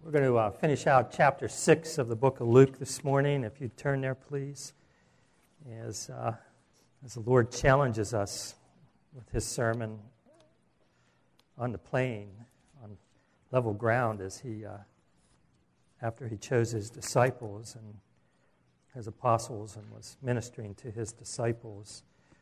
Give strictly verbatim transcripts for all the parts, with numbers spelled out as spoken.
We're going to uh, finish out chapter six of the book of Luke this morning. If you'd turn there, please. As, uh, as the Lord challenges us with his sermon on the plain, on level ground, as he, uh, after he chose his disciples and his apostles and was ministering to his disciples.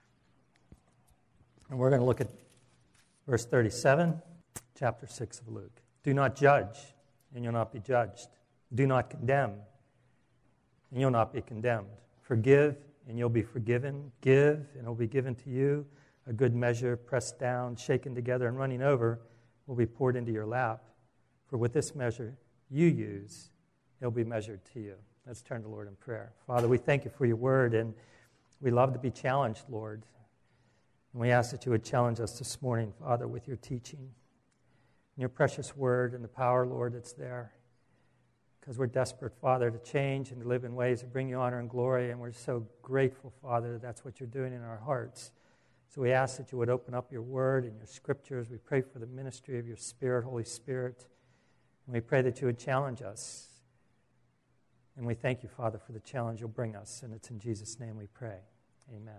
And we're going to look at verse thirty-seven, chapter six of Luke. Do not judge, and you'll not be judged. Do not condemn, and you'll not be condemned. Forgive, and you'll be forgiven. Give, and it'll be given to you. A good measure, pressed down, shaken together, and running over, will be poured into your lap. For with this measure you use, it'll be measured to you. Let's turn to the Lord in prayer. Father, we thank you for your word, and we love to be challenged, Lord. And we ask that you would challenge us this morning, Father, with your teaching. And your precious word and the power, Lord, that's there. Because we're desperate, Father, to change and to live in ways that bring you honor and glory. And we're so grateful, Father, that that's what you're doing in our hearts. So we ask that you would open up your word and your scriptures. We pray for the ministry of your Spirit, Holy Spirit. And we pray that you would challenge us. And we thank you, Father, for the challenge you'll bring us. And it's in Jesus' name we pray. Amen.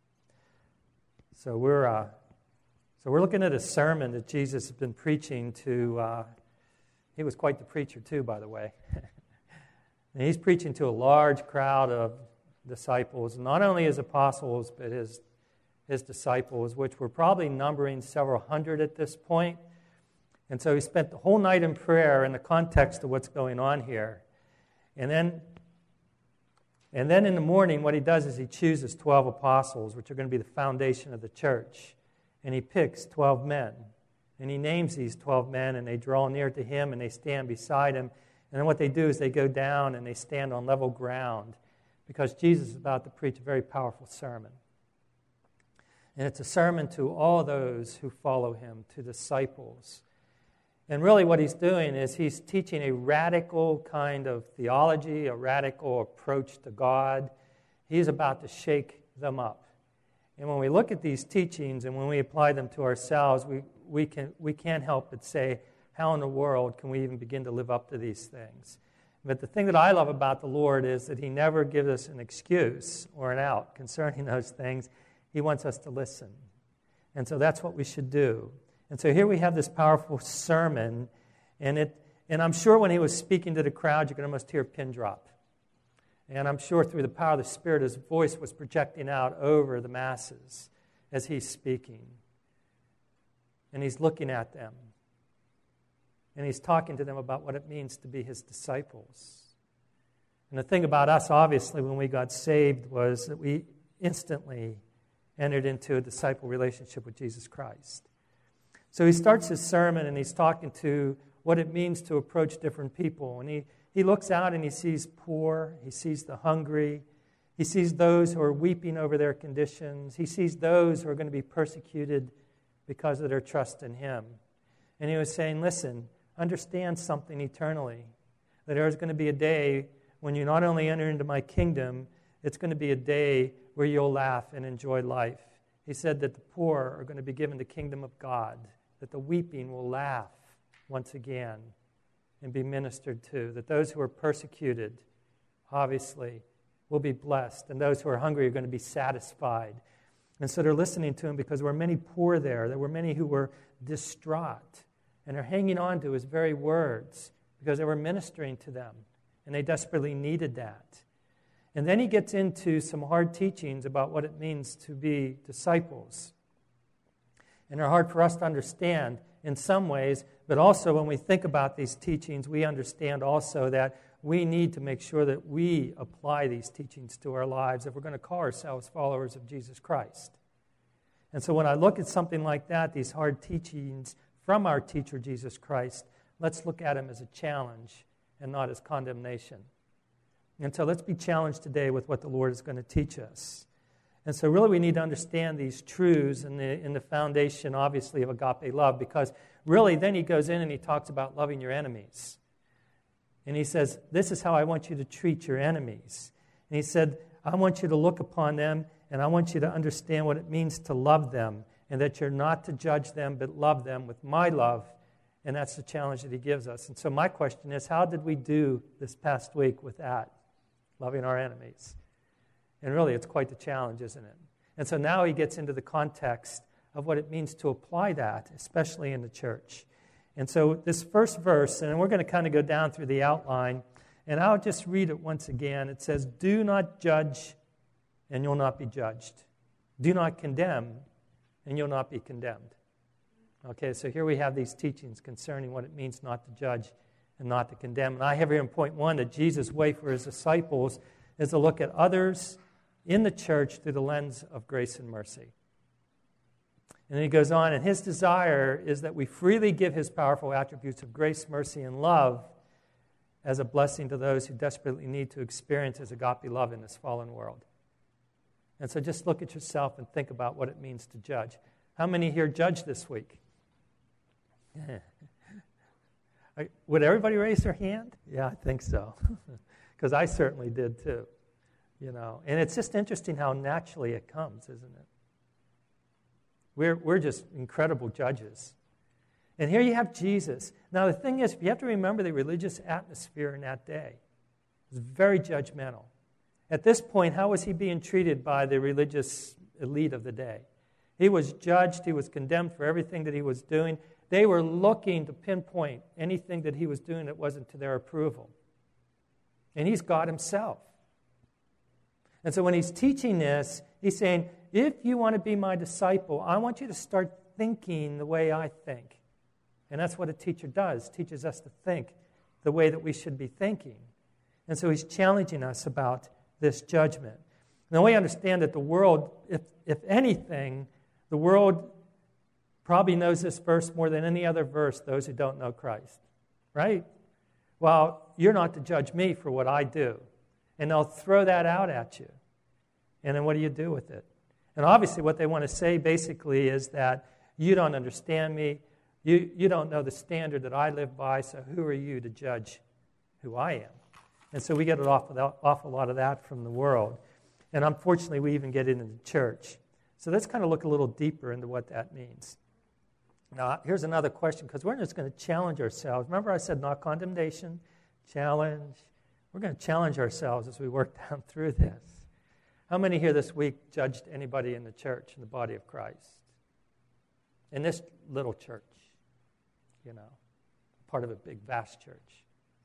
So we're... Uh, So we're looking at a sermon that Jesus has been preaching to, uh, he was quite the preacher too, by the way. And he's preaching to a large crowd of disciples, not only his apostles, but his, his disciples, which were probably numbering several hundred at this point. And so he spent the whole night in prayer in the context of what's going on here. And then, and then in the morning, what he does is he chooses twelve apostles, which are going to be the foundation of the church. And he picks twelve men. And he names these twelve men, and they draw near to him, and they stand beside him. And then what they do is they go down, and they stand on level ground, because Jesus is about to preach a very powerful sermon. And it's a sermon to all those who follow him, to disciples. And really what he's doing is he's teaching a radical kind of theology, a radical approach to God. He's about to shake them up. And when we look at these teachings and when we apply them to ourselves, we, we, can, we can't help but say, how in the world can we even begin to live up to these things? But the thing that I love about the Lord is that he never gives us an excuse or an out concerning those things. He wants us to listen. And so that's what we should do. And so here we have this powerful sermon, and it and I'm sure when he was speaking to the crowd, you can almost hear a pin drop. And I'm sure through the power of the Spirit, his voice was projecting out over the masses as he's speaking. And he's looking at them. And he's talking to them about what it means to be his disciples. And the thing about us, obviously, when we got saved was that we instantly entered into a disciple relationship with Jesus Christ. So he starts his sermon and he's talking to what it means to approach different people. And he He looks out and he sees poor, he sees the hungry, he sees those who are weeping over their conditions, he sees those who are going to be persecuted because of their trust in him. And he was saying, listen, understand something eternally, that there is going to be a day when you not only enter into my kingdom, it's going to be a day where you'll laugh and enjoy life. He said that the poor are going to be given the kingdom of God, that the weeping will laugh once again and be ministered to, that those who are persecuted, obviously, will be blessed, and those who are hungry are going to be satisfied. And so they're listening to him because there were many poor there. There were many who were distraught, and they're hanging on to his very words because they were ministering to them, and they desperately needed that. And then he gets into some hard teachings about what it means to be disciples. And they're hard for us to understand in some ways, but also when we think about these teachings, we understand also that we need to make sure that we apply these teachings to our lives if we're going to call ourselves followers of Jesus Christ. And so when I look at something like that, these hard teachings from our teacher, Jesus Christ, let's look at them as a challenge and not as condemnation. And so let's be challenged today with what the Lord is going to teach us. And so really we need to understand these truths in the, in the foundation, obviously, of agape love, because really then he goes in and he talks about loving your enemies. And he says, this is how I want you to treat your enemies. And he said, I want you to look upon them, and I want you to understand what it means to love them, and that you're not to judge them, but love them with my love And that's the challenge that he gives us. And so my question is, how did we do this past week with that? Loving our enemies. And really, it's quite the challenge, isn't it? And so now he gets into the context of what it means to apply that, especially in the church. And so this first verse, and we're going to kind of go down through the outline, and I'll just read it once again. It says, do not judge, and you'll not be judged. Do not condemn, and you'll not be condemned. Okay, so here we have these teachings concerning what it means not to judge and not to condemn. And I have here in point one that Jesus' way for his disciples is to look at others in the church through the lens of grace and mercy. And then he goes on, and his desire is that we freely give his powerful attributes of grace, mercy, and love as a blessing to those who desperately need to experience his agape love in this fallen world. And so just look at yourself and think about what it means to judge. How many here judged this week? Would everybody raise their hand? Yeah, I think so. Because I certainly did too. You know, and it's just interesting how naturally it comes, isn't it? We're, we're just incredible judges. And here you have Jesus. Now the thing is, you have to remember the religious atmosphere in that day. It was very judgmental. At this point, how was he being treated by the religious elite of the day? He was judged. He was condemned for everything that he was doing. They were looking to pinpoint anything that he was doing that wasn't to their approval. And he's God himself. And so when he's teaching this, he's saying, if you want to be my disciple, I want you to start thinking the way I think. And that's what a teacher does, teaches us to think the way that we should be thinking. And so he's challenging us about this judgment. Now we understand that the world, if, if anything, the world probably knows this verse more than any other verse, those who don't know Christ. Right? Well, you're not to judge me for what I do. And they'll throw that out at you. And then what do you do with it? And obviously what they want to say basically is that you don't understand me. You, you don't know the standard that I live by, so who are you to judge who I am? And so we get an awful, awful lot of that from the world. And unfortunately, we even get it in the church. So let's kind of look a little deeper into what that means. Now, here's another question, because we're just going to challenge ourselves. Remember I said not condemnation, challenge. We're going to challenge ourselves as we work down through this. How many here this week judged anybody in the church, in the body of Christ? In this little church, you know, part of a big, vast church.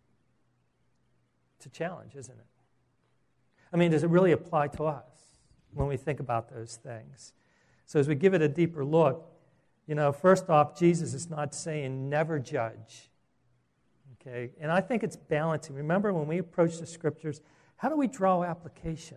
It's a challenge, isn't it? I mean, does it really apply to us when we think about those things? So as we give it a deeper look, you know, first off, Jesus is not saying never judge. Okay? And I think it's balancing. Remember when we approach the Scriptures, how do we draw application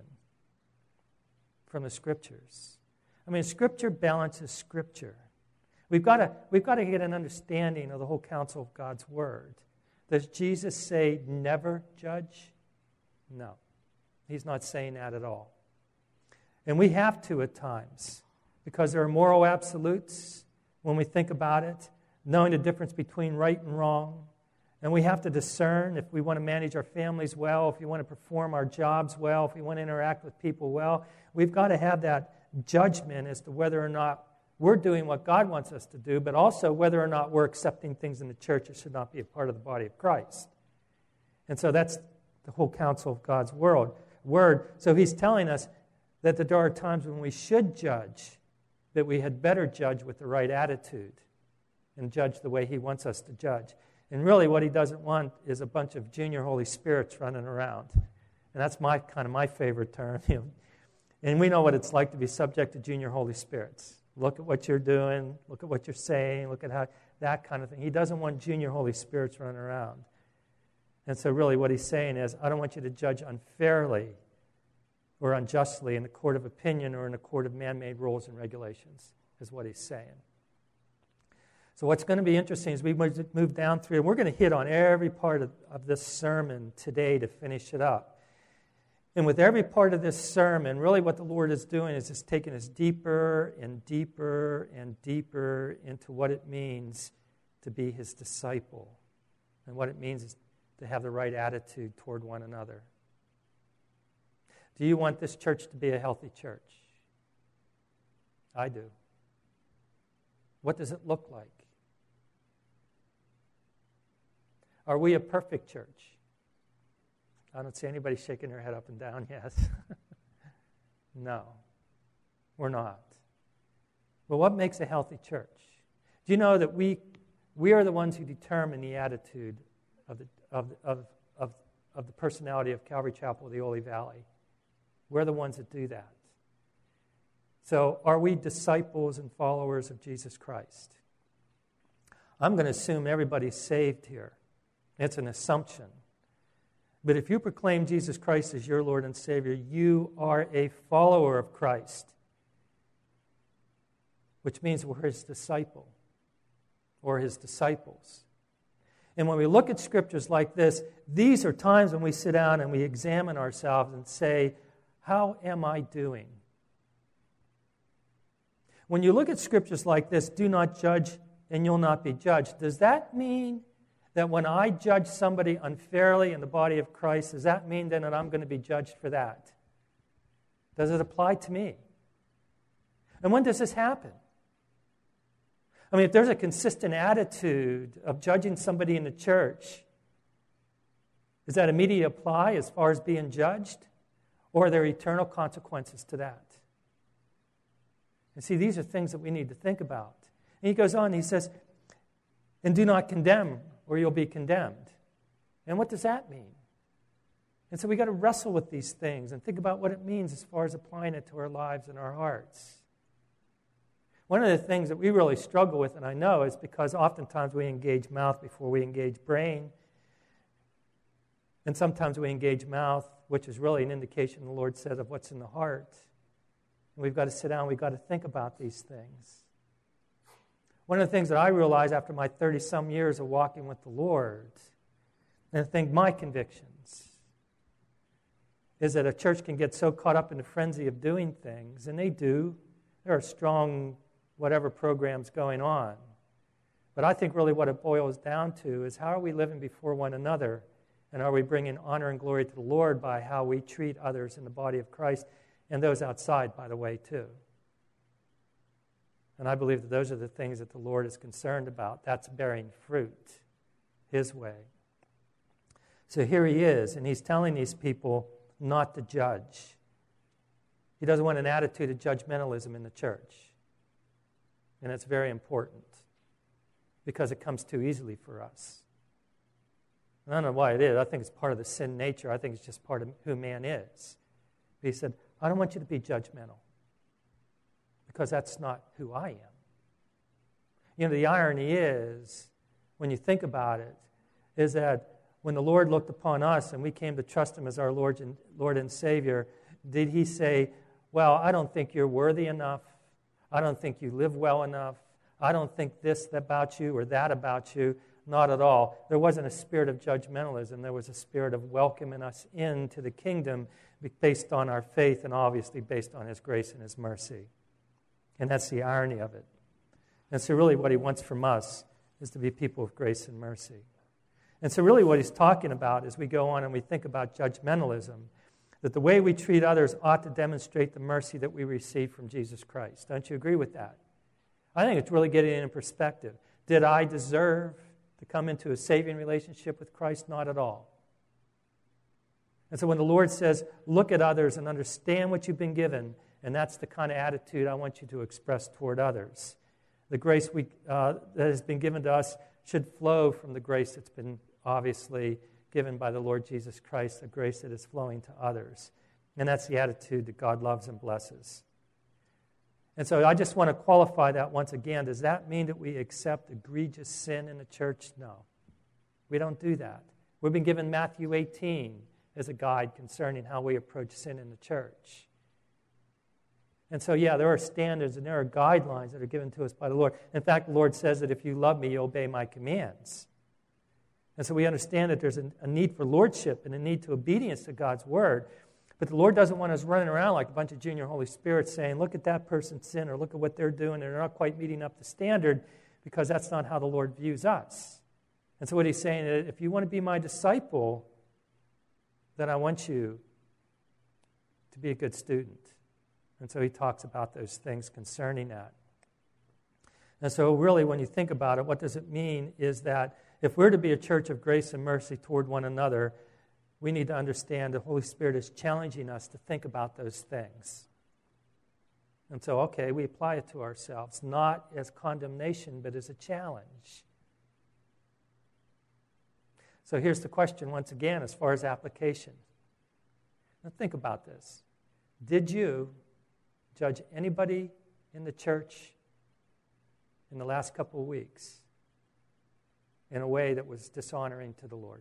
from the Scriptures? I mean, Scripture balances Scripture. We've got to, we've got to get an understanding of the whole counsel of God's Word. Does Jesus say never judge? No. He's not saying that at all. And we have to at times, because there are moral absolutes when we think about it, knowing the difference between right and wrong. And we have to discern if we want to manage our families well, if we want to perform our jobs well, if we want to interact with people well. We've got to have that judgment as to whether or not we're doing what God wants us to do, but also whether or not we're accepting things in the church that should not be a part of the body of Christ. And so that's the whole counsel of God's world, word. So he's telling us that there are times when we should judge, that we had better judge with the right attitude and judge the way he wants us to judge. And really what he doesn't want is a bunch of junior Holy Spirits running around. And that's my kind of my favorite term. You know. And we know what it's like to be subject to junior Holy Spirits. Look at what you're doing. Look at what you're saying. Look at how that kind of thing. He doesn't want junior Holy Spirits running around. And so really what he's saying is, I don't want you to judge unfairly or unjustly in a court of opinion or in a court of man-made rules and regulations, is what he's saying. So what's going to be interesting is we move down through, and we're going to hit on every part of, of this sermon today to finish it up. And with every part of this sermon, really what the Lord is doing is just taking us deeper and deeper and deeper into what it means to be his disciple and what it means is to have the right attitude toward one another. Do you want this church to be a healthy church? I do. What does it look like? Are we a perfect church? I don't see anybody shaking their head up and down, yes. No, we're not. But what makes a healthy church? Do you know that we we are the ones who determine the attitude of the of of of, of the personality of Calvary Chapel of the Ole Valley? We're the ones that do that. So are we disciples and followers of Jesus Christ? I'm going to assume everybody's saved here. It's an assumption. But if you proclaim Jesus Christ as your Lord and Savior, you are a follower of Christ, which means we're His disciple or His disciples. And when we look at scriptures like this, these are times when we sit down and we examine ourselves and say, how am I doing? When you look at scriptures like this, do not judge and you'll not be judged. Does that mean that when I judge somebody unfairly in the body of Christ, does that mean then that I'm going to be judged for that? Does it apply to me? And when does this happen? I mean, if there's a consistent attitude of judging somebody in the church, does that immediately apply as far as being judged? Or are there eternal consequences to that? And see, these are things that we need to think about. And he goes on, he says, and do not condemn, or you'll be condemned. And what does that mean? And so we got to wrestle with these things and think about what it means as far as applying it to our lives and our hearts. One of the things that we really struggle with, and I know, is because oftentimes we engage mouth before we engage brain. And sometimes we engage mouth, which is really an indication, the Lord said, of what's in the heart. And we've got to sit down, we've got to think about these things. One of the things that I realized after my thirty-some years of walking with the Lord, and I think my convictions, is that a church can get so caught up in the frenzy of doing things, and they do. There are strong whatever programs going on. But I think really what it boils down to is how are we living before one another, and are we bringing honor and glory to the Lord by how we treat others in the body of Christ, and those outside, by the way, too. And I believe that those are the things that the Lord is concerned about. That's bearing fruit His way. So here He is, and He's telling these people not to judge. He doesn't want an attitude of judgmentalism in the church. And it's very important because it comes too easily for us. I don't know why it is. I think it's part of the sin nature. I think it's just part of who man is. But He said, I don't want you to be judgmental, because that's not who I am. You know, the irony is, when you think about it, is that when the Lord looked upon us and we came to trust Him as our Lord and, Lord and Savior, did He say, well, I don't think you're worthy enough. I don't think you live well enough. I don't think this about you or that about you. Not at all. There wasn't a spirit of judgmentalism. There was a spirit of welcoming us into the kingdom based on our faith and obviously based on His grace and His mercy. And that's the irony of it. And so really what He wants from us is to be people of grace and mercy. And so really what He's talking about as we go on and we think about judgmentalism, that the way we treat others ought to demonstrate the mercy that we receive from Jesus Christ. Don't you agree with that? I think it's really getting it in perspective. Did I deserve to come into a saving relationship with Christ? Not at all. And so when the Lord says, look at others and understand what you've been given, and that's the kind of attitude I want you to express toward others. The grace we, uh, that has been given to us should flow from the grace that's been obviously given by the Lord Jesus Christ, the grace that is flowing to others. And that's the attitude that God loves and blesses. And so I just want to qualify that once again. Does that mean that we accept egregious sin in the church? No. We don't do that. We've been given Matthew eighteen as a guide concerning how we approach sin in the church. And so, yeah, there are standards and there are guidelines that are given to us by the Lord. In fact, the Lord says that if you love me, you obey my commands. And so we understand that there's a, a need for lordship and a need to obedience to God's word. But the Lord doesn't want us running around like a bunch of junior Holy Spirits saying, look at that person's sin, or look at what they're doing, and they're not quite meeting up to standard, because that's not how the Lord views us. And so what He's saying is, if you want to be my disciple, then I want you to be a good student. And so He talks about those things concerning that. And so really when you think about it, what does it mean is that if we're to be a church of grace and mercy toward one another, we need to understand the Holy Spirit is challenging us to think about those things. And so, okay, we apply it to ourselves, not as condemnation, but as a challenge. So here's the question once again as far as application. Now think about this. Did you judge anybody in the church in the last couple of weeks in a way that was dishonoring to the Lord?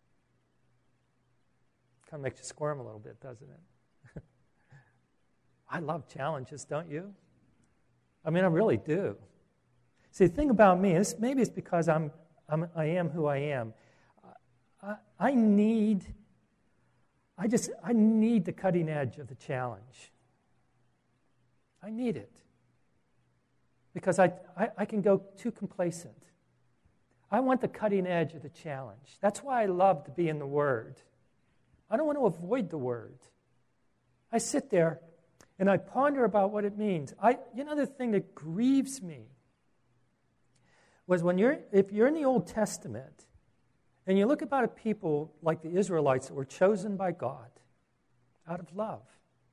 Kind of makes you squirm a little bit, doesn't it? I love challenges, don't you? I mean, I really do. See, the thing about me is maybe it's because I'm, I'm I am who I am. I, I need, I just, I need the cutting edge of the challenge. I need it. Because I, I, I can go too complacent. I want the cutting edge of the challenge. That's why I love to be in the Word. I don't want to avoid the Word. I sit there and I ponder about what it means. I, you know, the thing that grieves me was when you're, if you're in the Old Testament and you look about a people like the Israelites that were chosen by God out of love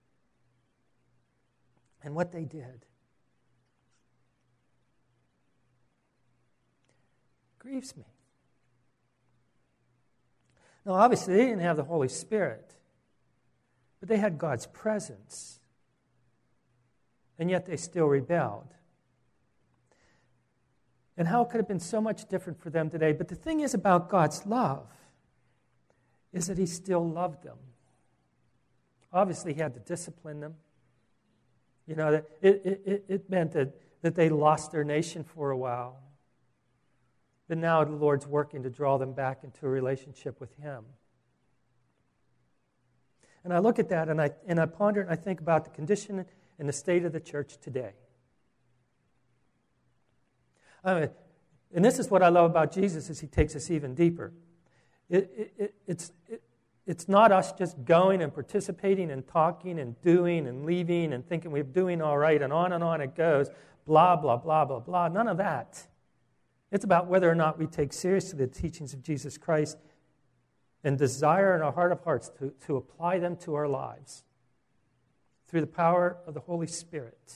and what they did. Grieves me. Now, obviously, they didn't have the Holy Spirit, but they had God's presence, and yet they still rebelled. And how it could have been so much different for them today. But the thing is about God's love is that He still loved them. Obviously, He had to discipline them. You know, it, it, it, it meant that, that they lost their nation for a while. But now the Lord's working to draw them back into a relationship with Him. And I look at that and I and I ponder and I think about the condition and the state of the church today. I mean, and this is what I love about Jesus is He takes us even deeper. It, it, it, it's, it, it's not us just going and participating and talking and doing and leaving and thinking we're doing all right and on and on it goes, blah, blah, blah, blah, blah. None of that. It's about whether or not we take seriously the teachings of Jesus Christ and desire in our heart of hearts to, to apply them to our lives through the power of the Holy Spirit.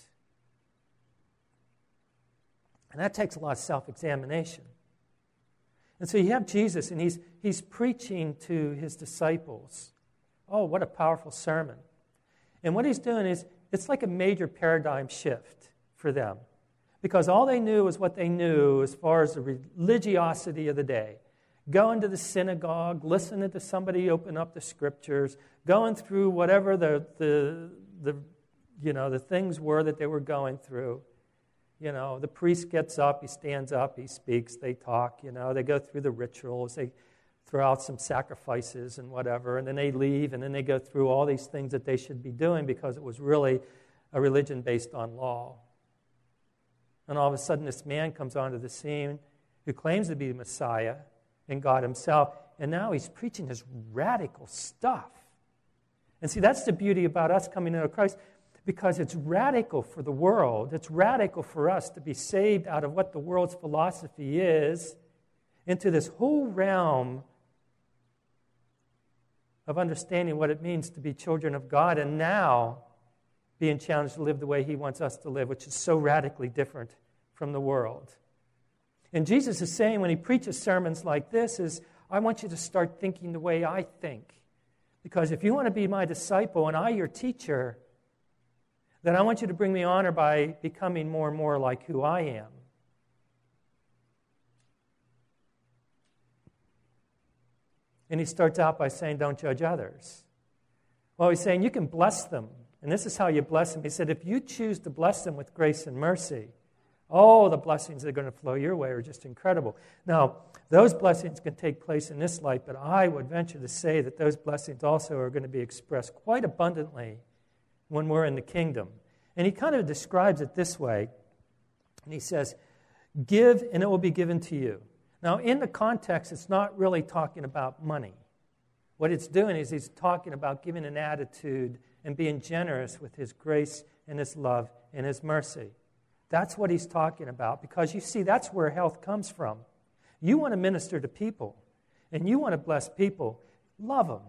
And that takes a lot of self-examination. And so you have Jesus, and he's, he's preaching to His disciples. Oh, what a powerful sermon. And what He's doing is, it's like a major paradigm shift for them. Because all they knew was what they knew as far as the religiosity of the day. Going to the synagogue, listening to somebody open up the Scriptures, going through whatever the, the, the, you know, the things were that they were going through. You know, the priest gets up, he stands up, he speaks, they talk, you know, they go through the rituals, they throw out some sacrifices and whatever, and then they leave, and then they go through all these things that they should be doing because it was really a religion based on law. And all of a sudden, this man comes onto the scene who claims to be the Messiah and God Himself, and now he's preaching this radical stuff. And see, that's the beauty about us coming into Christ, because it's radical for the world. It's radical for us to be saved out of what the world's philosophy is into this whole realm of understanding what it means to be children of God, and now being challenged to live the way He wants us to live, which is so radically different from the world. And Jesus is saying when He preaches sermons like this is, I want you to start thinking the way I think. Because if you want to be my disciple and I your teacher, then I want you to bring me honor by becoming more and more like who I am. And He starts out by saying, don't judge others. Well, He's saying you can bless them. And this is how you bless them. He said, if you choose to bless them with grace and mercy, oh, the blessings that are going to flow your way are just incredible. Now, those blessings can take place in this life, but I would venture to say that those blessings also are going to be expressed quite abundantly when we're in the kingdom. And He kind of describes it this way. And He says, give and it will be given to you. Now, in the context, it's not really talking about money. What it's doing is He's talking about giving an attitude and being generous with His grace and His love and His mercy. That's what He's talking about, because you see, that's where health comes from. You want to minister to people, and you want to bless people. Love them.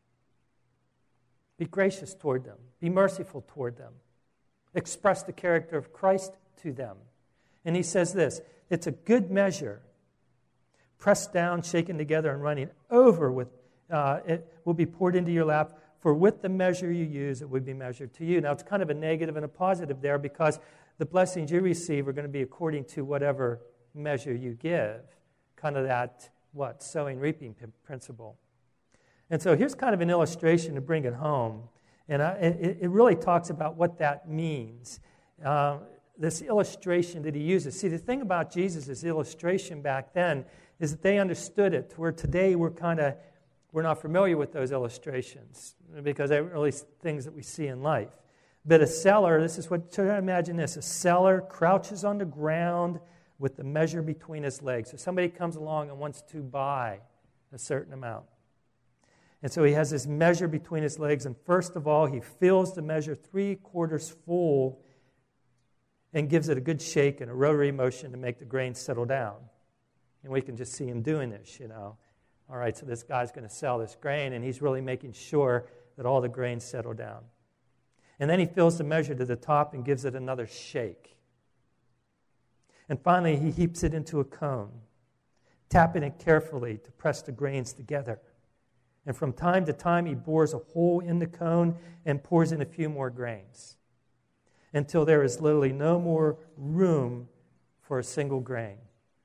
Be gracious toward them. Be merciful toward them. Express the character of Christ to them. And he says this, it's a good measure, pressed down, shaken together, and running over with, uh, it will be poured into your lap, for with the measure you use, it will be measured to you. Now, it's kind of a negative and a positive there, because the blessings you receive are going to be according to whatever measure you give. Kind of that, what, sowing, reaping principle. And so here's kind of an illustration to bring it home. And I, it, it really talks about what that means. Uh, this illustration that he uses. See, the thing about Jesus' illustration back then is that they understood it, where today we're kind of, we're not familiar with those illustrations because they're really things that we see in life. But a seller, this is what, try to imagine this, a seller crouches on the ground with the measure between his legs. So somebody comes along and wants to buy a certain amount. And so he has this measure between his legs, and first of all, he fills the measure three quarters full and gives it a good shake and a rotary motion to make the grain settle down. And we can just see him doing this, you know. All right, so this guy's going to sell this grain, and he's really making sure that all the grain settle down. And then he fills the measure to the top and gives it another shake. And finally, he heaps it into a cone, tapping it carefully to press the grains together. And from time to time, he bores a hole in the cone and pours in a few more grains until there is literally no more room for a single grain.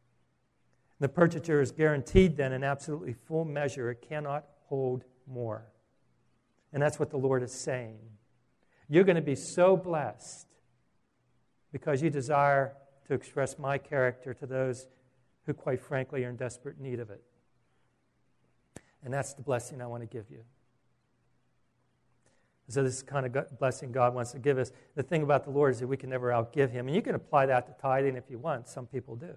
The purchaser is guaranteed then an absolutely full measure. It cannot hold more. And that's what the Lord is saying. You're going to be so blessed because you desire to express my character to those who, quite frankly, are in desperate need of it. And that's the blessing I want to give you. So this is the kind of blessing God wants to give us. The thing about the Lord is that we can never outgive him. And you can apply that to tithing if you want. Some people do.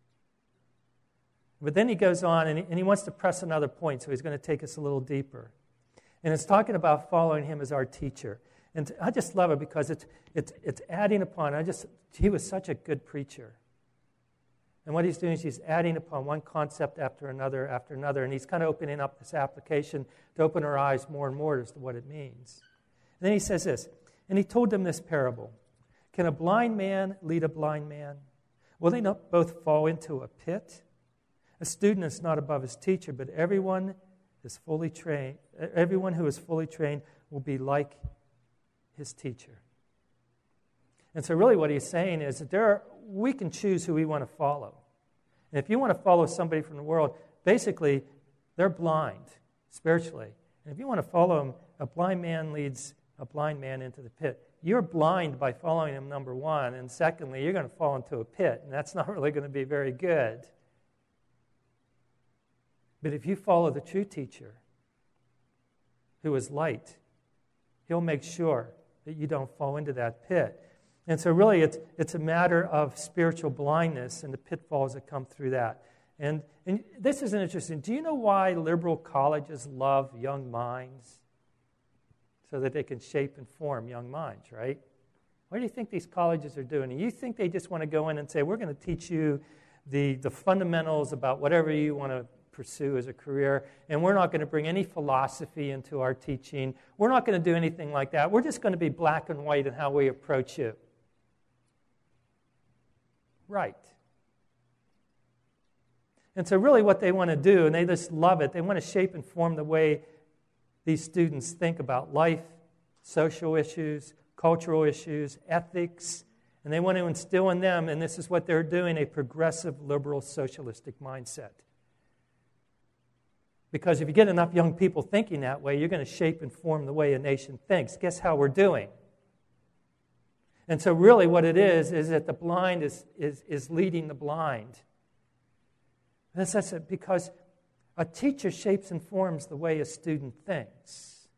But then he goes on, and he, and he wants to press another point, so he's going to take us a little deeper. And it's talking about following him as our teacher. And I just love it because it's, it's, it's adding upon. I just He was such a good preacher. And what he's doing is he's adding upon one concept after another after another, and he's kind of opening up this application to open our eyes more and more as to what it means. And then he says this, and he told them this parable. Can a blind man lead a blind man? Will they not both fall into a pit? A student is not above his teacher, but everyone is fully trained. Everyone who is fully trained will be like his teacher. And so really what he's saying is that there are, we can choose who we want to follow. And if you want to follow somebody from the world, basically they're blind spiritually. And if you want to follow them, a blind man leads a blind man into the pit. You're blind by following him, number one. And secondly, you're going to fall into a pit. And that's not really going to be very good. But if you follow the true teacher, who is light, he'll make sure that you don't fall into that pit. And so really it's it's a matter of spiritual blindness and the pitfalls that come through that. And, and this is interesting. Do you know why liberal colleges love young minds? So that they can shape and form young minds, right? What do you think these colleges are doing? And you think they just want to go in and say, we're going to teach you the, the fundamentals about whatever you want to pursue as a career, and we're not going to bring any philosophy into our teaching. We're not going to do anything like that. We're just going to be black and white in how we approach you. Right. And so really what they want to do, and they just love it, they want to shape and form the way these students think about life, social issues, cultural issues, ethics, and they want to instill in them, and this is what they're doing, a progressive, liberal, socialistic mindset. Because if you get enough young people thinking that way, you're going to shape and form the way a nation thinks. Guess how we're doing? And so really what it is, is that the blind is, is, is leading the blind. That's, that's it, because a teacher shapes and forms the way a student thinks.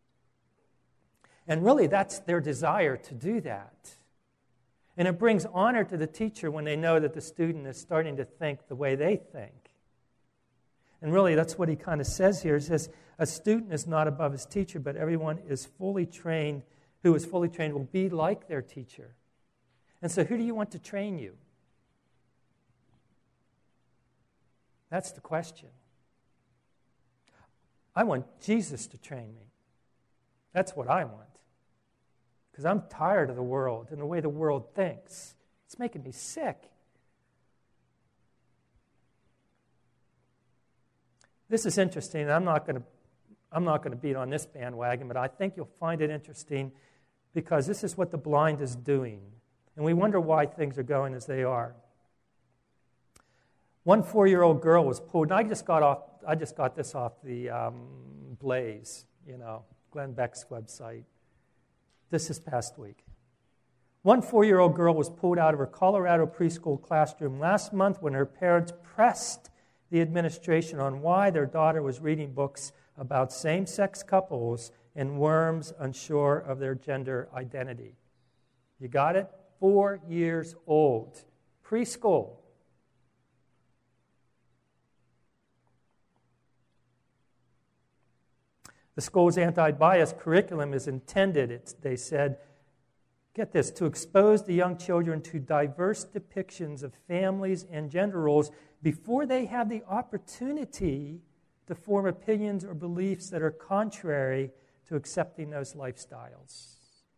And really that's their desire to do that. And it brings honor to the teacher when they know that the student is starting to think the way they think. And really, that's what he kind of says here. He says, a student is not above his teacher, but everyone is fully trained, who is fully trained will be like their teacher. And so who do you want to train you? That's the question. I want Jesus to train me. That's what I want. Because I'm tired of the world and the way the world thinks. It's making me sick. This is interesting, and I'm not going to I'm not going to beat on this bandwagon, but I think you'll find it interesting because this is what the blind is doing. And we wonder why things are going as they are. One four-year-old girl was pulled, and I just got off I just got this off the um, Blaze, you know, Glenn Beck's website. This is past week. One four-year-old girl was pulled out of her Colorado preschool classroom last month when her parents pressed the administration on why their daughter was reading books about same-sex couples and worms unsure of their gender identity. You got it? Four years old. Preschool. The school's anti-bias curriculum is intended, it's, they said, get this, to expose the young children to diverse depictions of families and gender roles before they have the opportunity to form opinions or beliefs that are contrary to accepting those lifestyles.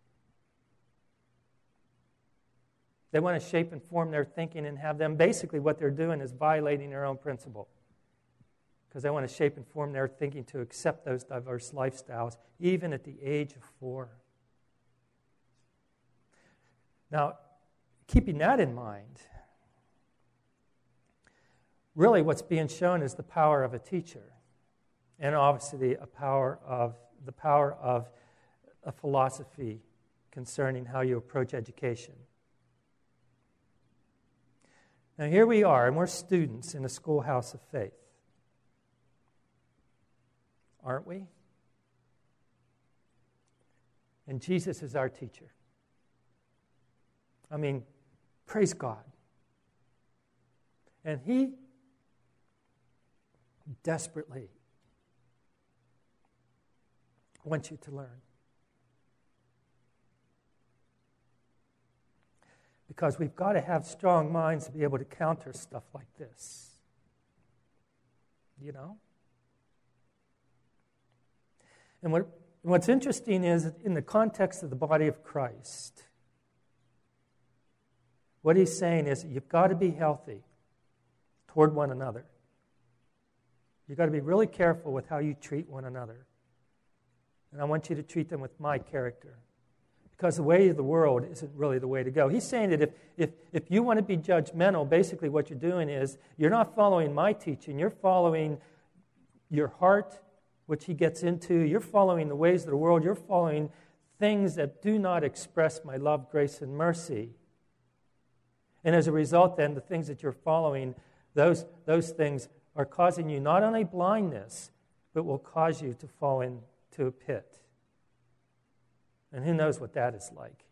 They want to shape and form their thinking and have them, basically what they're doing is violating their own principle. Because they want to shape and form their thinking to accept those diverse lifestyles, even at the age of four. Now, keeping that in mind, really what's being shown is the power of a teacher, and obviously a power of the power of a philosophy concerning how you approach education. Now here we are, and we're students in a schoolhouse of faith. Aren't we? And Jesus is our teacher. I mean, praise God. And He desperately wants you to learn. Because we've got to have strong minds to be able to counter stuff like this. You know? And what, what's interesting is, in the context of the body of Christ, what he's saying is you've got to be healthy toward one another. You've got to be really careful with how you treat one another. And I want you to treat them with my character. Because the way of the world isn't really the way to go. He's saying that if, if, if you want to be judgmental, basically what you're doing is you're not following my teaching. You're following your heart, which he gets into. You're following the ways of the world. You're following things that do not express my love, grace, and mercy. And as a result, then, the things that you're following, those, those things are causing you not only blindness, but will cause you to fall into a pit. And who knows what that is like.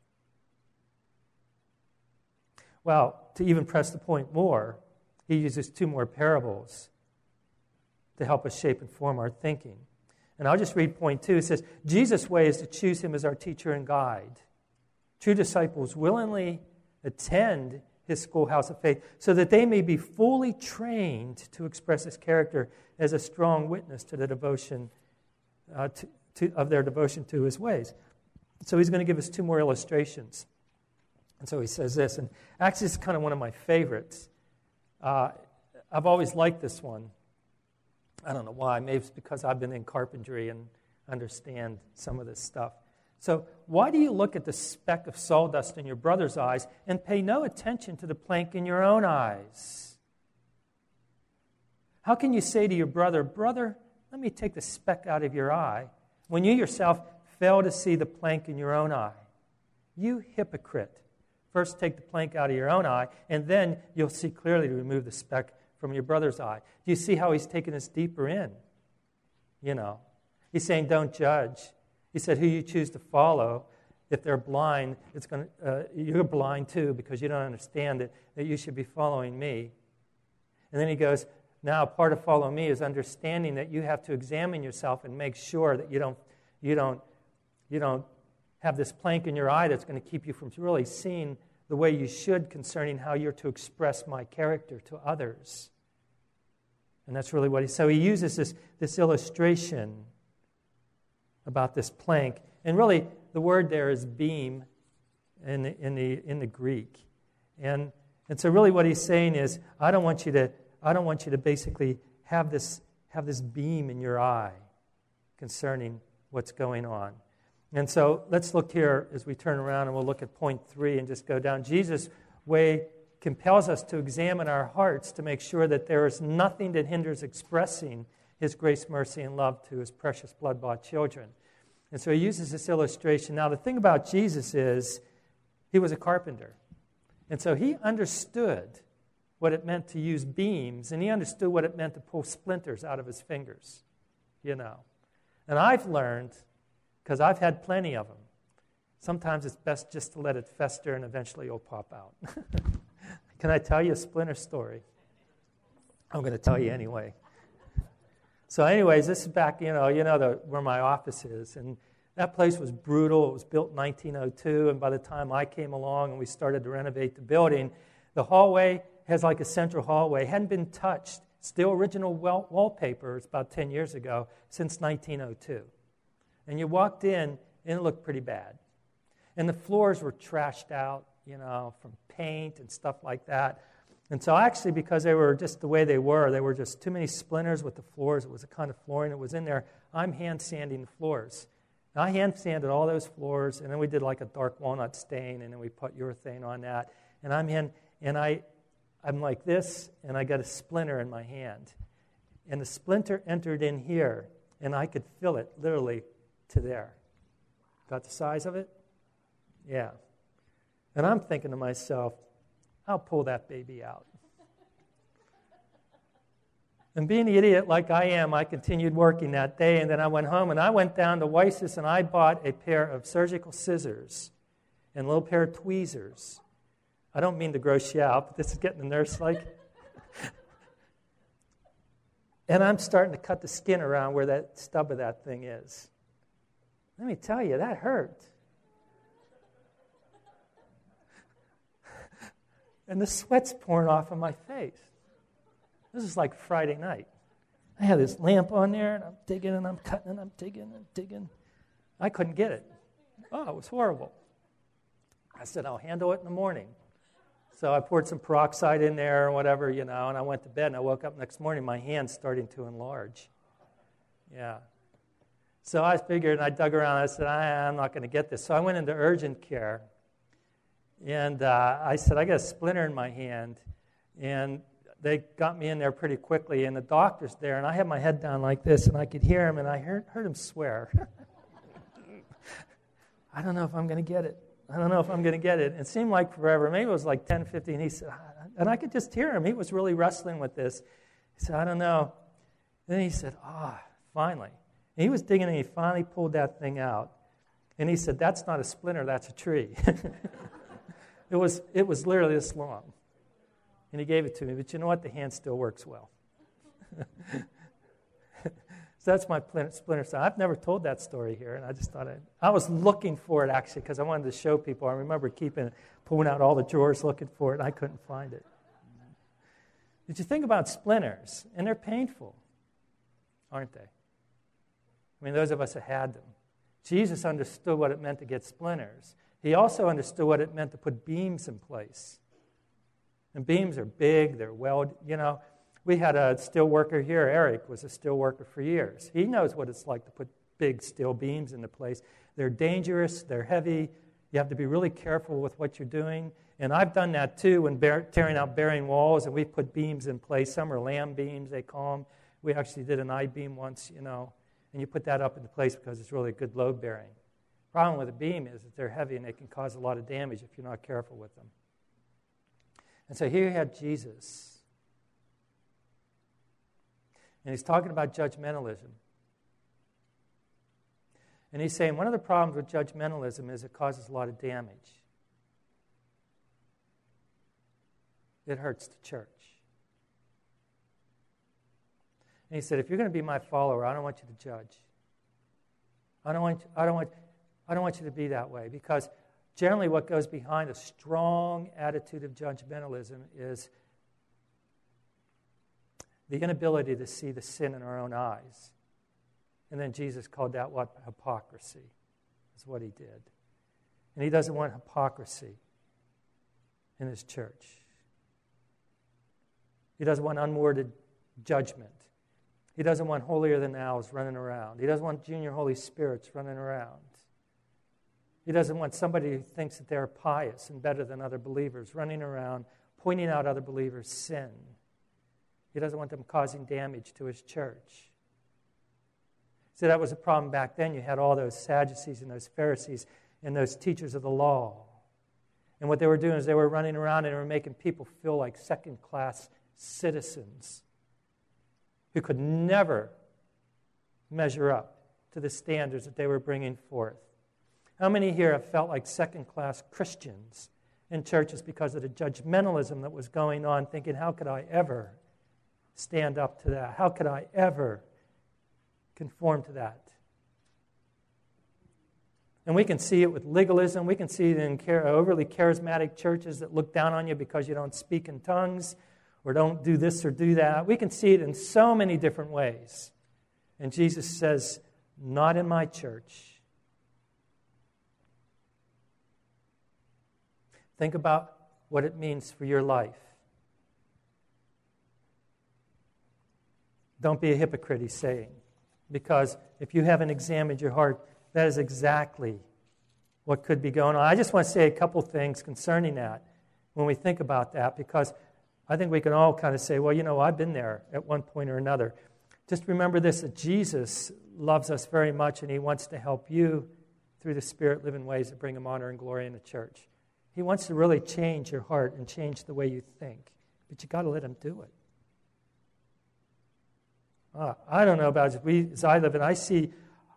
Well, to even press the point more, he uses two more parables to help us shape and form our thinking. And I'll just read point two. It says, Jesus' way is to choose him as our teacher and guide. True disciples willingly attend his schoolhouse of faith so that they may be fully trained to express his character as a strong witness to the devotion uh, to, to, of their devotion to his ways. So he's going to give us two more illustrations. And so he says this, and actually it's kind of one of my favorites. Uh, I've always liked this one. I don't know why. Maybe it's because I've been in carpentry and understand some of this stuff. So why do you look at the speck of sawdust in your brother's eyes and pay no attention to the plank in your own eyes? How can you say to your brother, brother, let me take the speck out of your eye, when you yourself fail to see the plank in your own eye? You hypocrite. First take the plank out of your own eye, and then you'll see clearly to remove the speck from your brother's eye. Do you see how he's taking us deeper in? You know, he's saying don't judge. He said who you choose to follow, if they're blind, it's going to, uh, you're blind too because you don't understand it, that you should be following me. And then he goes, now part of follow me is understanding that you have to examine yourself and make sure that you don't, you don't, you don't have this plank in your eye that's going to keep you from really seeing the way you should concerning how you're to express my character to others. And that's really what he... So he uses this, this illustration about this plank. And really, the word there is beam in the, in the, in the Greek. And, and so really what he's saying is, I don't want you to, I don't want you to basically have this, have this beam in your eye concerning what's going on. And so let's look here as we turn around, and we'll look at point three and just go down. Jesus' way compels us to examine our hearts to make sure that there is nothing that hinders expressing his grace, mercy, and love to his precious blood-bought children. And so he uses this illustration. Now, the thing about Jesus is he was a carpenter. And so he understood what it meant to use beams, and he understood what it meant to pull splinters out of his fingers, you know. And I've learned, because I've had plenty of them, sometimes it's best just to let it fester and eventually it'll pop out. Can I tell you a splinter story? I'm going to tell you anyway. So anyways, this is back, you know, you know the, where my office is. And that place was brutal. It was built in nineteen oh two. And by the time I came along and we started to renovate the building, the hallway has like a central hallway. It hadn't been touched. Still original wall- wallpaper. It's about ten years ago, since nineteen oh two. And you walked in, and it looked pretty bad. And the floors were trashed out, you know, from paint and stuff like that. And so actually, because they were just the way they were, there were just too many splinters with the floors. It was the kind of flooring that was in there. I'm hand sanding the floors. And I hand sanded all those floors, and then we did like a dark walnut stain, and then we put urethane on that. And I'm in, and I, I'm like this, and I got a splinter in my hand. And the splinter entered in here, and I could feel it literally to there. Got the size of it? Yeah. And I'm thinking to myself, I'll pull that baby out. And being the idiot like I am, I continued working that day, and then I went home, and I went down to Weiss's, and I bought a pair of surgical scissors and a little pair of tweezers. I don't mean to gross you out, but this is getting the nurse-like. And I'm starting to cut the skin around where that stub of that thing is. Let me tell you, that hurt. And the sweat's pouring off of my face. This is like Friday night. I had this lamp on there, and I'm digging, and I'm cutting, and I'm digging, and digging. I couldn't get it. Oh, it was horrible. I said, I'll handle it in the morning. So I poured some peroxide in there or whatever, you know, and I went to bed, and I woke up next morning, my hand's starting to enlarge. Yeah. So I figured, and I dug around, I said, I, I'm not going to get this. So I went into urgent care. And uh, I said, I got a splinter in my hand. And they got me in there pretty quickly. And the doctor's there. And I had my head down like this. And I could hear him. And I heard, heard him swear. I don't know if I'm going to get it. I don't know if I'm going to get it. It seemed like forever. Maybe it was like ten, fifteen. He said, and I could just hear him. He was really wrestling with this. He said, I don't know. And then he said, ah, oh, finally. And he was digging, and he finally pulled that thing out. And he said, that's not a splinter. That's a tree. It was it was literally this long. And he gave it to me. But you know what? The hand still works well. So that's my splinter story. I've never told that story here, and I just thought I, I was looking for it, actually, because I wanted to show people. I remember keeping it, pulling out all the drawers looking for it, and I couldn't find it. Did you think about splinters? And they're painful, aren't they? I mean, those of us that had them. Jesus understood what it meant to get splinters. He also understood what it meant to put beams in place. And beams are big, they're weld, you know. We had a steel worker here, Eric was a steel worker for years. He knows what it's like to put big steel beams into place. They're dangerous, they're heavy, you have to be really careful with what you're doing. And I've done that too when bear, tearing out bearing walls, and we put beams in place. Some are lamb beams, they call them. We actually did an I-beam once, you know, and you put that up into place because it's really a good load bearing. Problem with a beam is that they're heavy and they can cause a lot of damage if you're not careful with them. And so here you have Jesus. And he's talking about judgmentalism. And he's saying one of the problems with judgmentalism is it causes a lot of damage. It hurts the church. And he said, if you're going to be my follower, I don't want you to judge. I don't want, I don't want, I don't want you to be that way, because generally what goes behind a strong attitude of judgmentalism is the inability to see the sin in our own eyes. And then Jesus called that what? Hypocrisy. That's what he did. And he doesn't want hypocrisy in his church. He doesn't want unworded judgment. He doesn't want holier-than-thous running around. He doesn't want junior Holy Spirits running around. He doesn't want somebody who thinks that they're pious and better than other believers running around pointing out other believers' sin. He doesn't want them causing damage to his church. See, that was a problem back then. You had all those Sadducees and those Pharisees and those teachers of the law. And what they were doing is they were running around and they were making people feel like second-class citizens who could never measure up to the standards that they were bringing forth. How many here have felt like second-class Christians in churches because of the judgmentalism that was going on, thinking, how could I ever stand up to that? How could I ever conform to that? And we can see it with legalism. We can see it in overly charismatic churches that look down on you because you don't speak in tongues or don't do this or do that. We can see it in so many different ways. And Jesus says, not in my church. Think about what it means for your life. Don't be a hypocrite, he's saying. Because if you haven't examined your heart, that is exactly what could be going on. I just want to say a couple things concerning that when we think about that, because I think we can all kind of say, well, you know, I've been there at one point or another. Just remember this, that Jesus loves us very much, and he wants to help you through the Spirit live in ways that bring him honor and glory in the church. He wants to really change your heart and change the way you think, but you got to let him do it. Uh, I don't know about as we as I live, and I see,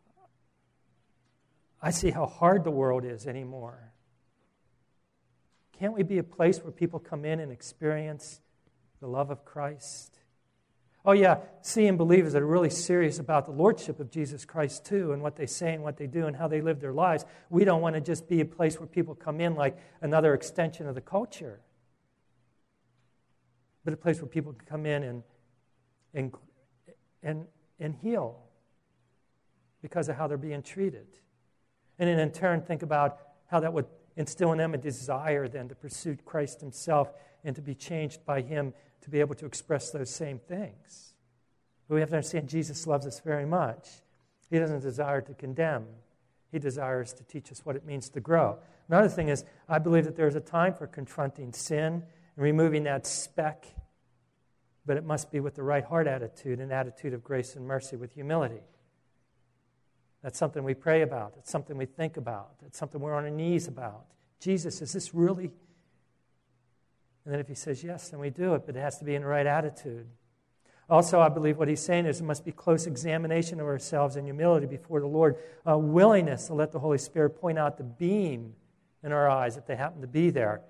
I see how hard the world is anymore. Can't we be a place where people come in and experience the love of Christ? Oh yeah, seeing believers that are really serious about the lordship of Jesus Christ too, and what they say and what they do and how they live their lives. We don't want to just be a place where people come in like another extension of the culture, but a place where people can come in and and and, and heal because of how they're being treated. And then in turn think about how that would instill in them a desire then to pursue Christ himself and to be changed by him to be able to express those same things. But we have to understand Jesus loves us very much. He doesn't desire to condemn. He desires to teach us what it means to grow. Another thing is, I believe that there's a time for confronting sin and removing that speck, but it must be with the right heart attitude, an attitude of grace and mercy with humility. That's something we pray about. It's something we think about. It's something we're on our knees about. Jesus, is this really? And then if he says yes, then we do it, but it has to be in the right attitude. Also, I believe what he's saying is there must be close examination of ourselves in humility before the Lord, a willingness to let the Holy Spirit point out the beam in our eyes if they happen to be there.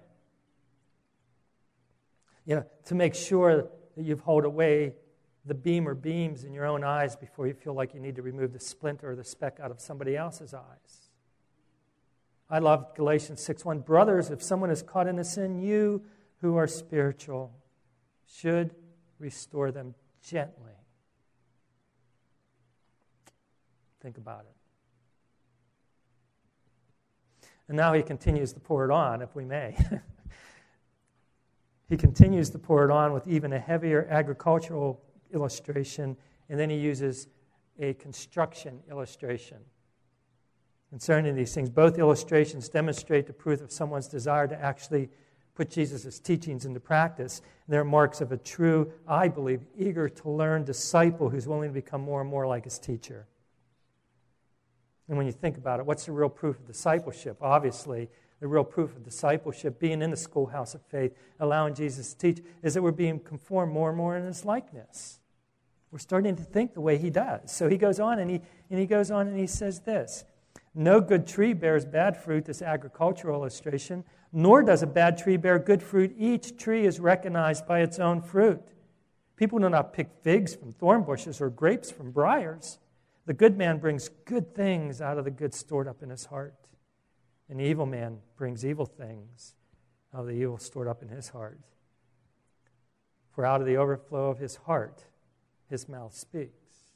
You know, to make sure that you've held away the beam or beams in your own eyes before you feel like you need to remove the splinter or the speck out of somebody else's eyes. I love Galatians six one. Brothers, if someone is caught in a sin, you who are spiritual should restore them gently. Think about it. And now he continues to pour it on, if we may. He continues to pour it on with even a heavier agricultural illustration, and then he uses a construction illustration. Concerning these things, both illustrations demonstrate the proof of someone's desire to actually put Jesus' teachings into practice. They're marks of a true, I believe, eager to learn disciple who's willing to become more and more like his teacher. And when you think about it, what's the real proof of discipleship? Obviously, the real proof of discipleship, being in the schoolhouse of faith, allowing Jesus to teach, is that we're being conformed more and more in his likeness. We're starting to think the way he does. So he goes on and he and he goes on and he says this: no good tree bears bad fruit, this agricultural illustration, nor does a bad tree bear good fruit. Each tree is recognized by its own fruit. People do not pick figs from thorn bushes or grapes from briars. The good man brings good things out of the good stored up in his heart. And the evil man brings evil things out of the evil stored up in his heart. For out of the overflow of his heart, his mouth speaks.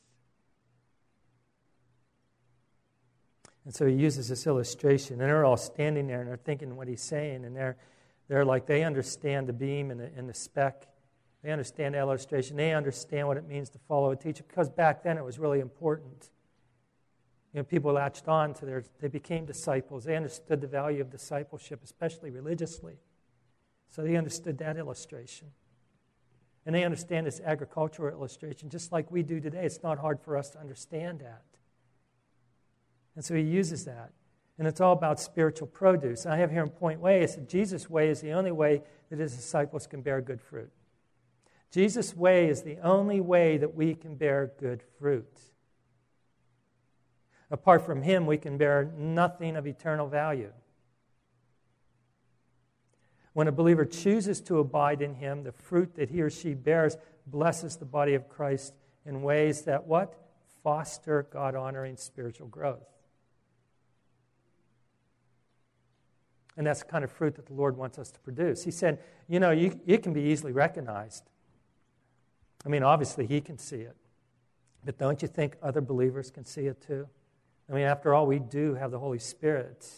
And so he uses this illustration, and they're all standing there, and they're thinking what he's saying, and they're they're like, they understand the beam and the, and the speck. They understand the illustration. They understand what it means to follow a teacher, because back then it was really important. You know, people latched on to their, they became disciples. They understood the value of discipleship, especially religiously. So they understood that illustration. And they understand this agricultural illustration just like we do today. It's not hard for us to understand that. And so he uses that. And it's all about spiritual produce. And I have here in Point Way, I said Jesus' way is the only way that his disciples can bear good fruit. Jesus' way is the only way that we can bear good fruit. Apart from him, we can bear nothing of eternal value. When a believer chooses to abide in him, the fruit that he or she bears blesses the body of Christ in ways that what? Foster God-honoring spiritual growth. And that's the kind of fruit that the Lord wants us to produce. He said, you know, you, it can be easily recognized. I mean, obviously, he can see it. But don't you think other believers can see it too? I mean, after all, we do have the Holy Spirit.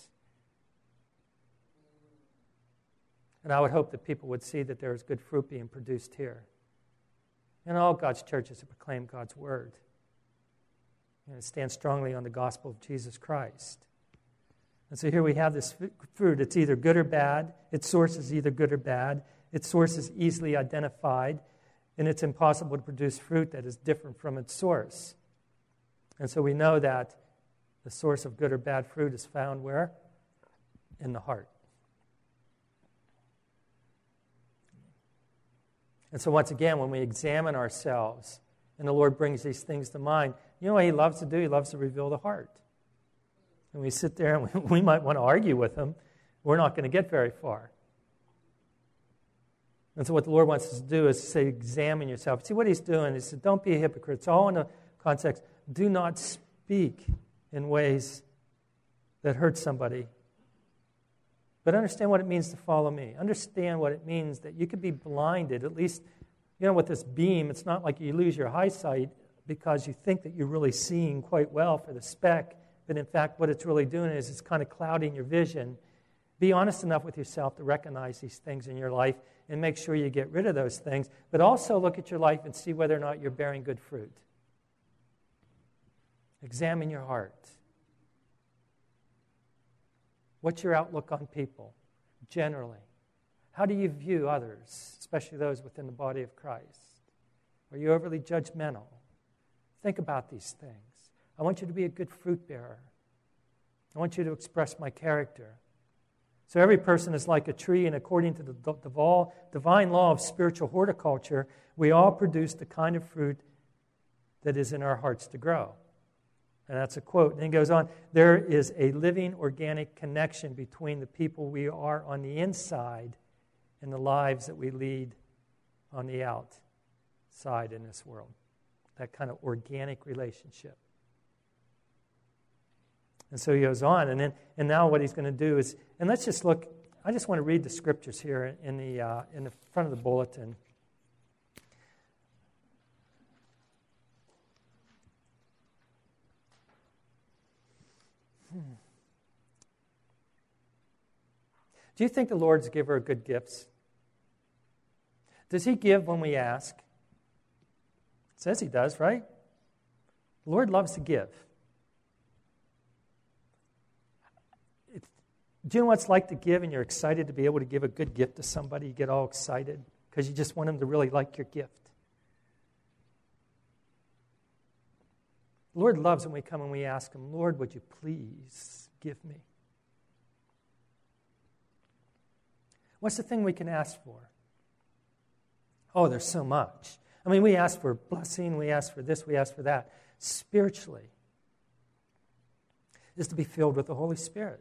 And I would hope that people would see that there is good fruit being produced here. In all God's churches to proclaim God's word. And stand strongly on the gospel of Jesus Christ. And so here we have this fruit. It's either good or bad. Its source is either good or bad. Its source is easily identified. And it's impossible to produce fruit that is different from its source. And so we know that the source of good or bad fruit is found where? In the heart. And so once again, when we examine ourselves, and the Lord brings these things to mind, you know what he loves to do? He loves to reveal the heart. And we sit there and we, we might want to argue with him. We're not going to get very far. And so what the Lord wants us to do is say, examine yourself. See what he's doing. He said, don't be a hypocrite. It's all in the context. Do not speak in ways that hurt somebody. But understand what it means to follow me. Understand what it means that you could be blinded. At least, you know, with this beam, it's not like you lose your eyesight because you think that you're really seeing quite well for the speck. But in fact, what it's really doing is it's kind of clouding your vision. Be honest enough with yourself to recognize these things in your life and make sure you get rid of those things. But also look at your life and see whether or not you're bearing good fruit. Examine your heart. What's your outlook on people, generally? How do you view others, especially those within the body of Christ? Are you overly judgmental? Think about these things. I want you to be a good fruit bearer. I want you to express my character. So every person is like a tree, and according to the divine law of spiritual horticulture, we all produce the kind of fruit that is in our hearts to grow. And that's a quote. And he goes on, there is a living organic connection between the people we are on the inside and the lives that we lead on the outside in this world. That kind of organic relationship. And so he goes on, and then and now what he's going to do is, and let's just look, I just want to read the scriptures here in the uh, in the front of the bulletin. Hmm. Do you think the Lord's giver of good gifts? Does he give when we ask? It says he does, right? The Lord loves to give. It's, do you know what it's like to give and you're excited to be able to give a good gift to somebody? You get all excited because you just want them to really like your gift. The Lord loves when we come and we ask him, Lord, would you please give me? What's the thing we can ask for? Oh, there's so much. I mean, we ask for blessing, we ask for this, we ask for that. Spiritually, is to be filled with the Holy Spirit.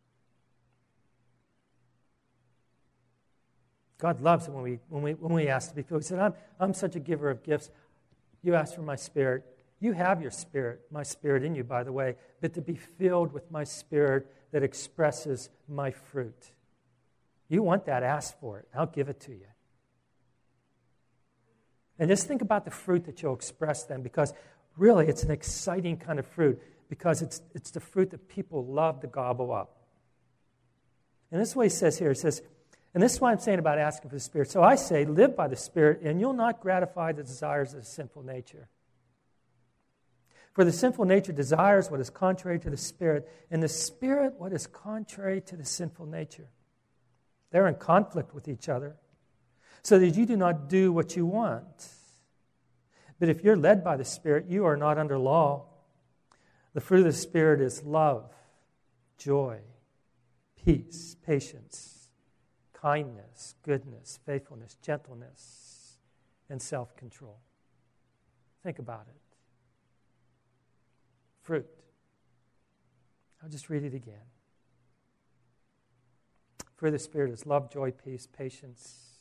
God loves it when we when we when we ask to be filled. He said, I'm I'm such a giver of gifts. You ask for my spirit. You have your spirit, my spirit in you, by the way, but to be filled with my spirit that expresses my fruit. You want that, ask for it. I'll give it to you. And just think about the fruit that you'll express then, because really it's an exciting kind of fruit, because it's, it's the fruit that people love to gobble up. And this is what he says here. He says, and this is what I'm saying about asking for the Spirit. So I say, live by the Spirit, and you'll not gratify the desires of the sinful nature. For the sinful nature desires what is contrary to the Spirit, and the Spirit what is contrary to the sinful nature. They're in conflict with each other, so that you do not do what you want. But if you're led by the Spirit, you are not under law. The fruit of the Spirit is love, joy, peace, patience, kindness, goodness, faithfulness, gentleness, and self-control. Think about it. Fruit. I'll just read it again. Fruit of the Spirit is love, joy, peace, patience,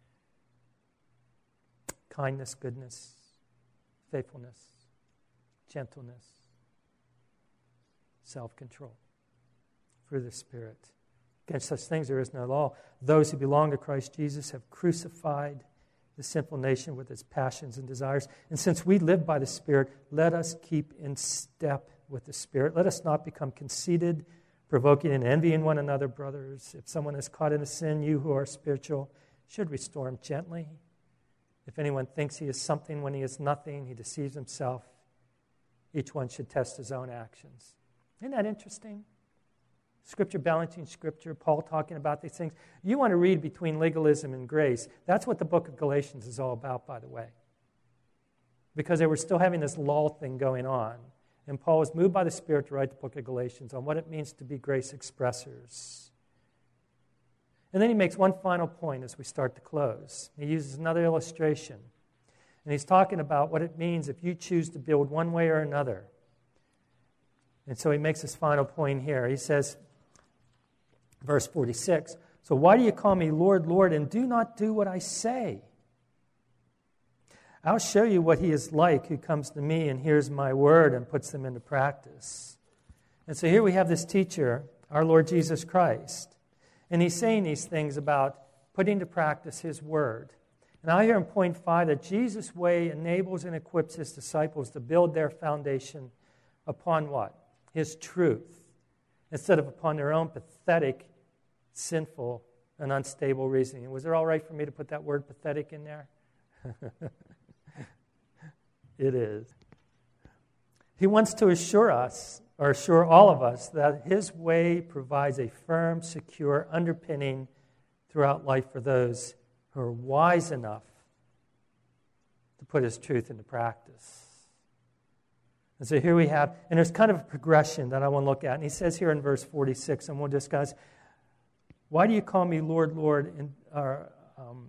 kindness, goodness, faithfulness, gentleness, self-control. Fruit of the Spirit. Against such things there is no law. Those who belong to Christ Jesus have crucified the sinful nation with its passions and desires. And since we live by the Spirit, let us keep in step with the Spirit. Let us not become conceited, provoking and envying one another, brothers. If someone is caught in a sin, you who are spiritual should restore him gently. If anyone thinks he is something when he is nothing, he deceives himself. Each one should test his own actions. Isn't that interesting? Scripture balancing Scripture, Paul talking about these things. You want to read between legalism and grace. That's what the book of Galatians is all about, by the way. Because they were still having this law thing going on. And Paul was moved by the Spirit to write the book of Galatians on what it means to be grace expressors. And then he makes one final point as we start to close. He uses another illustration. And he's talking about what it means if you choose to build one way or another. And so he makes his final point here. He says, verse forty-six, so why do you call me Lord, Lord, and do not do what I say? I'll show you what he is like who comes to me and hears my word and puts them into practice. And so here we have this teacher, our Lord Jesus Christ. And he's saying these things about putting to practice his word. And I hear in point five that Jesus' way enables and equips his disciples to build their foundation upon what? His truth, instead of upon their own pathetic, sinful, and unstable reasoning. Was it all right for me to put that word pathetic in there? It is. He wants to assure us, or assure all of us, that his way provides a firm, secure underpinning throughout life for those who are wise enough to put his truth into practice. And so here we have, and there's kind of a progression that I want to look at. And he says here in verse forty-six, and we'll discuss, why do you call me Lord, Lord, and, uh, um,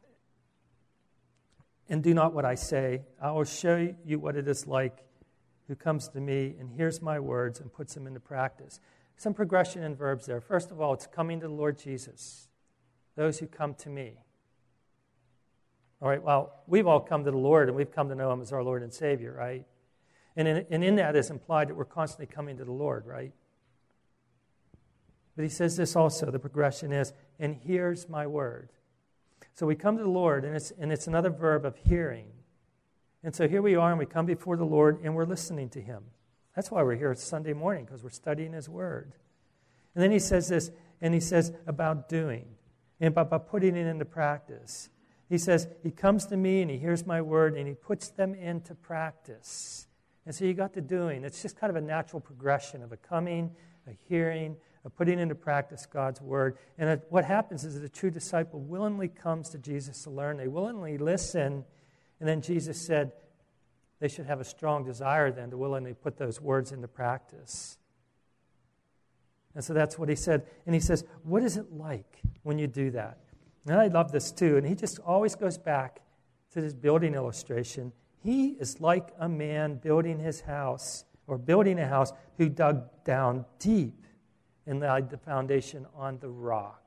and do not what I say? I will show you what it is like who comes to me and hears my words and puts them into practice. Some progression in verbs there. First of all, it's coming to the Lord Jesus. Those who come to me. All right, well, we've all come to the Lord, and we've come to know him as our Lord and Savior, right? And in, and in that is implied that we're constantly coming to the Lord, right? But he says this also, the progression is, and hears my word. So we come to the Lord, and it's, and it's another verb of hearing. And so here we are, and we come before the Lord, and we're listening to him. That's why we're here Sunday morning, because we're studying his word. And then he says this, and he says about doing, and about, about putting it into practice. He says, he comes to me, and he hears my word, and he puts them into practice. And so you got the doing. It's just kind of a natural progression of a coming, a hearing, a putting into practice God's word. And it, what happens is that a true disciple willingly comes to Jesus to learn. They willingly listen. And then Jesus said they should have a strong desire then to willingly put those words into practice. And so that's what he said. And he says, what is it like when you do that? And I love this too. And he just always goes back to this building illustration. He is like a man building his house, or building a house, who dug down deep and laid the foundation on the rock.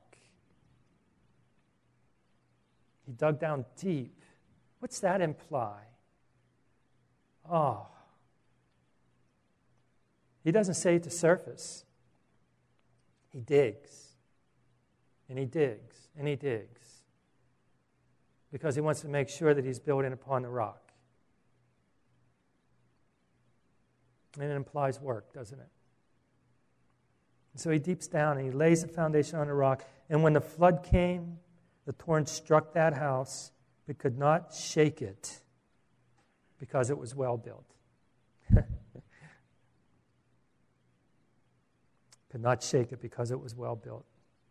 He dug down deep. What's that imply? Oh. He doesn't say at the surface. He digs. And he digs. And he digs. because he wants to make sure that he's building upon the rock. And it implies work, doesn't it? And so he deeps down and he lays the foundation on the rock. And when the flood came, the torrent struck that house, but could not shake it because it was well built. Could not shake it because it was well built.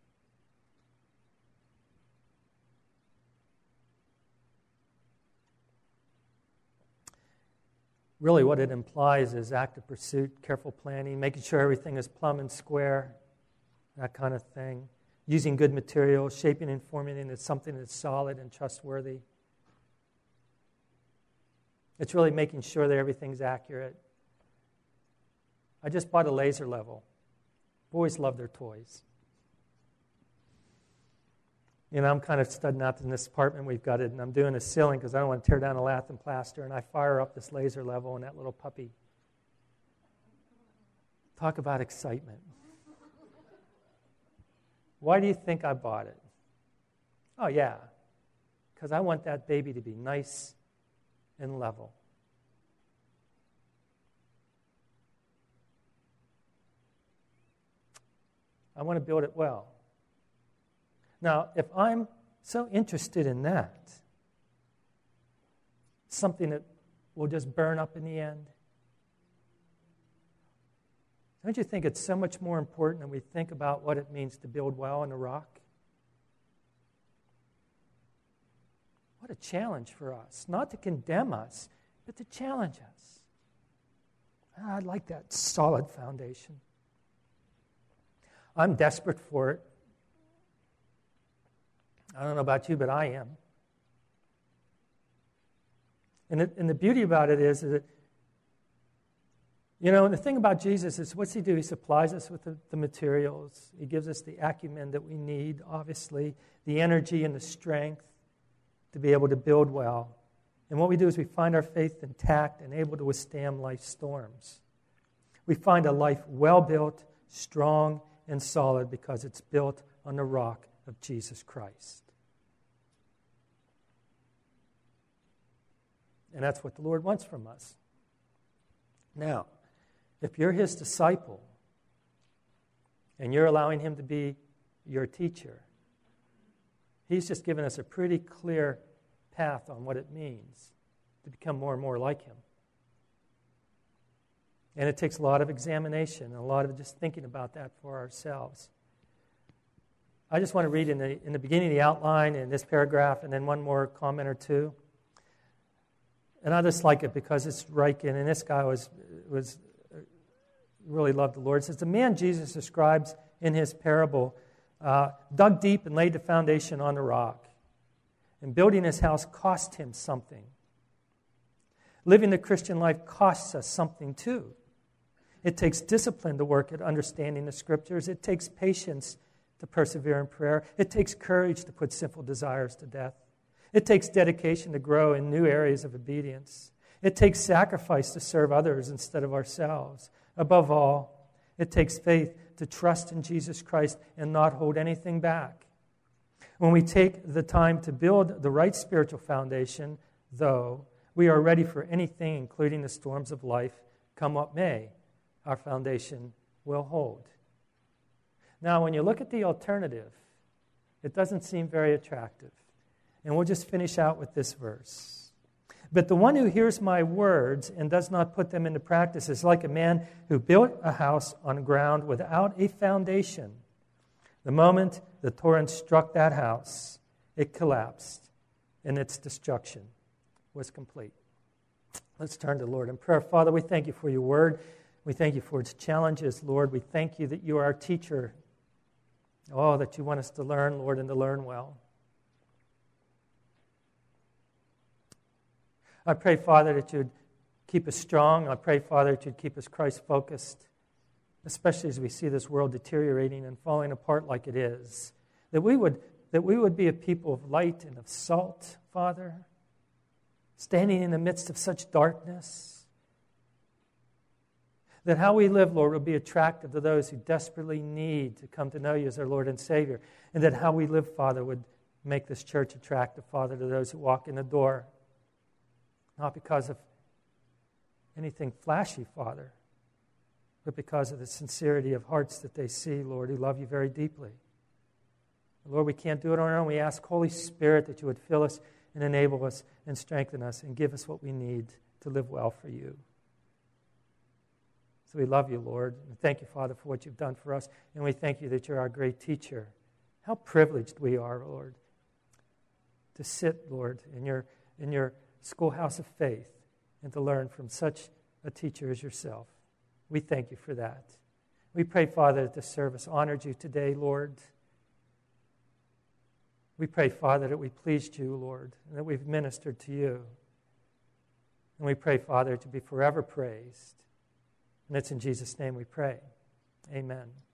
Really what it implies is active pursuit, careful planning, making sure everything is plumb and square, that kind of thing. Using good materials, shaping and forming it into something that's solid and trustworthy. It's really making sure that everything's accurate. I just bought a laser level. Boys love their toys. You know, I'm kind of studying out in this apartment we've got it, and I'm doing a ceiling because I don't want to tear down a lath and plaster, and I fire up this laser level and that little puppy. Talk about excitement. Why do you think I bought it? Oh, yeah, because I want that baby to be nice and level. I want to build it well. Now, if I'm so interested in that, something that will just burn up in the end, don't you think it's so much more important that we think about what it means to build well on the rock? What a challenge for us. Not to condemn us, but to challenge us. I'd like that solid foundation. I'm desperate for it. I don't know about you, but I am. And, it, and the beauty about it is that, you know, and the thing about Jesus is, what's he do? He supplies us with the, the materials. He gives us the acumen that we need, obviously, the energy and the strength to be able to build well. And what we do is we find our faith intact and able to withstand life's storms. We find a life well-built, strong, and solid because it's built on the rock of Jesus Christ. And that's what the Lord wants from us. Now, if you're his disciple and you're allowing him to be your teacher, he's just given us a pretty clear path on what it means to become more and more like him. And it takes a lot of examination and a lot of just thinking about that for ourselves. I just want to read in the in the beginning of the outline in this paragraph and then one more comment or two. And I just like it because it's Riken, and this guy was was really loved the Lord. It says, the man Jesus describes in his parable uh, dug deep and laid the foundation on the rock. And building his house cost him something. Living the Christian life costs us something too. It takes discipline to work at understanding the Scriptures. It takes patience to persevere in prayer. It takes courage to put sinful desires to death. It takes dedication to grow in new areas of obedience. It takes sacrifice to serve others instead of ourselves. Above all, it takes faith to trust in Jesus Christ and not hold anything back. When we take the time to build the right spiritual foundation, though, we are ready for anything, including the storms of life, come what may. Our foundation will hold. Now, when you look at the alternative, it doesn't seem very attractive. And we'll just finish out with this verse. But the one who hears my words and does not put them into practice is like a man who built a house on ground without a foundation. The moment the torrent struck that house, it collapsed, and its destruction was complete. Let's turn to the Lord in prayer. Father, we thank you for your word. We thank you for its challenges, Lord. We thank you that you are our teacher. Oh, that you want us to learn, Lord, and to learn well. I pray, Father, that you'd keep us strong. I pray, Father, that you'd keep us Christ-focused, especially as we see this world deteriorating and falling apart like it is. That we would, that we would be a people of light and of salt, Father, standing in the midst of such darkness. That how we live, Lord, will be attractive to those who desperately need to come to know you as our Lord and Savior. And that how we live, Father, would Make this church attractive, Father, to those who walk in the door. Not because of anything flashy, Father, but because of the sincerity of hearts that they see, Lord, who love you very deeply. Lord, we can't do it on our own. We ask, Holy Spirit, that you would fill us and enable us and strengthen us and give us what we need to live well for you. So we love you, Lord. And thank you, Father, for what you've done for us. And we thank you that you're our great teacher. How privileged we are, Lord, to sit, Lord, in your, in your schoolhouse of faith and to learn from such a teacher as yourself. We thank you for that. We pray, Father, that this service honored you today, Lord. We pray, Father, that we pleased you, Lord, and that we've ministered to you. And we pray, Father, to be forever praised. And it's in Jesus' name we pray. Amen.